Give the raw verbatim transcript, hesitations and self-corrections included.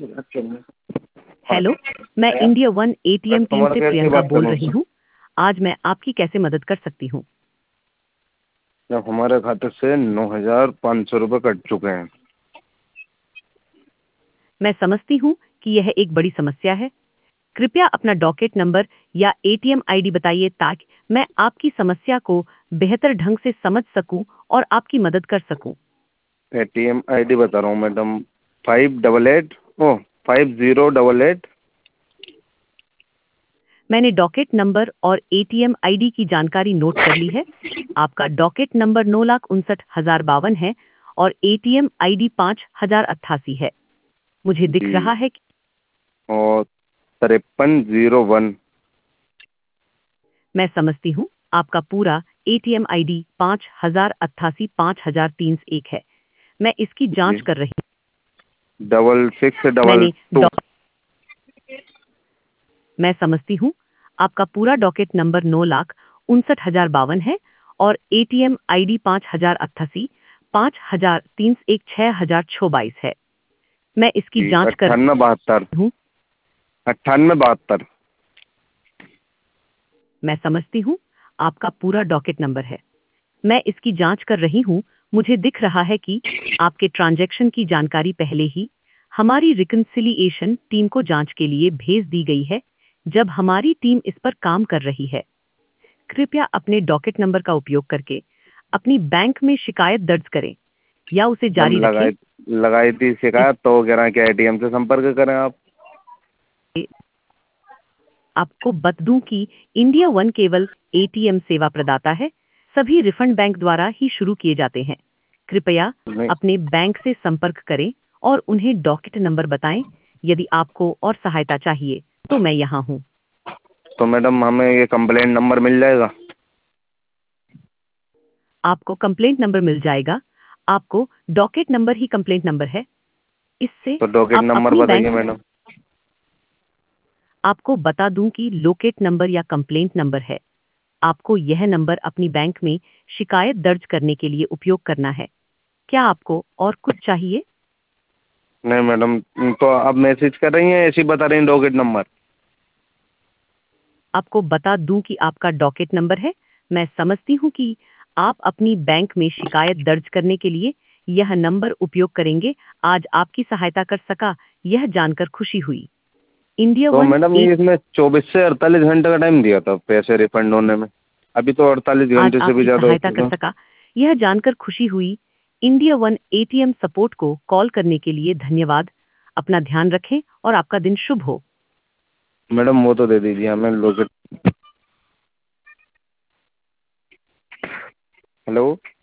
Hello, मैं India one ATM team customer से care से प्रियंका बात कर बोल रहा रही हूँ हूँ। आज मैं आपकी कैसे मदद कर सकती हूँ? सर। हमारे खाते से नौ हजार पाँच सौ रुपये कट चुके हैं। मैं समझती हूँ कि यह एक बड़ी समस्या है। कृपया अपना डॉकेट नंबर या एटीएम आईडी बताइए ताकि मैं आपकी समस्या को बेहतर ढंग से समझ सकूं और आपकी मदद कर सकूं। A T M I D बता रहा हूँ madam. Five double eight O five zero double eight. मैंने डॉकेट नंबर और एटीएम आईडी की जानकारी नोट कर ली है। आपका डॉकेट नंबर नौ लाख उनसठ हजार बावन है और एटीएम आईडी पाँच हजार अट्ठासी है। मुझे दिख जी। रहा है कि और तिरपन ज़ीरो वन। मैं समझती हूँ आपका पूरा एटीएम आईडी पाँच हजार अट्ठासी पाँच हजार तीन सौ एक है। मैं इसकी जी। जांच कर रही हूँ। डबल सिक्स डबल मैंने टू। डॉ मैं समझती हूँ आपका पूरा डॉकेट नंबर नौ लाख उनसठ हजार बावन है और एटीएम आईडी पाँच हजार अट्ठासी पाँच हजार तीन सौ एक छः हजार छः बाईस है। मैं इसकी जी। जांच कर अट्ठानवे बहत्तर। रही हूँ। अट्ठानवे बहत्तर। मैं समझती हूँ आपका पूरा डॉकेट नंबर है। मैं इसकी जांच कर रही हूँ। मुझे दिख रहा है कि आपके ट्रांजैक्शन की जानकारी पहले ही हमारी रिकंसिलिएशन टीम को जांच के लिए भेज दी गई है जब हमारी टीम इस पर काम कर रही है। कृपया अपने डॉकेट नंबर का उपयोग करके अपनी बैंक में शिकायत दर्ज करें या उसे मैडम जारी रखें। लगाई लगाई थी शिकायत तो वो कह रहे हैं कि ए टी एम से संपर्क करें आप। इससे आपको बता दूं कि इंडिया वन केवल एटीएम सेवा प्रदाता है। सभी रिफंड बैंक द्वारा ही शुरू किए जाते हैं। कृपया नहीं अपने बैंक से संपर्क करें और उन्हें डॉकेट नंबर बताएं। यदि आपको और सहायता चाहिए तो मैं यहाँ हूँ। तो मैडम हमें ये कंप्लेंट नंबर मिल जाएगा? आपको कंप्लेंट नंबर मिल जाएगा। आपको डॉकेट नंबर ही कंप्लेंट नंबर है। इससे तो डॉकेट आप नंबर अपनी बैंक बताइए मैडम। आपको बता दूं कि लोकेट नंबर या कंप्लेंट नंबर है। आपको यह नंबर अपनी बैंक में शिकायत दर्ज करने के लिए उपयोग करना है। क्या आपको और कुछ चाहिए? नहीं मैडम। तो आप मैसेज कर रही हैं ऐसे ही बता रही हैं डॉकेट नंबर? आपको बता दूं कि आपका डॉकेट नंबर है। मैं समझती हूं कि आप अपनी बैंक में शिकायत दर्ज करने के लिए यह नंबर उपयोग करेंगे। आज आपकी सहायता कर सका यह जानकर खुशी हुई। इंडिया तो वन मैडम ये इसमें चौबीस से अड़तालीस घंटे का टाइम दिया था पैसे रिफंड होने में। अभी तो अड़तालीस आज घंटे से भी आपकी ज़्यादा हो सहायता कर चुका। सका यह जानकर खुशी हुई। इंडिया वन एटीएम सपोर्ट को कॉल करने के लिए धन्यवाद। अपना ध्यान रखें और आपका दिन शुभ हो। मैडम वो तो दे दीजिए हमें लोकेट। हेलो।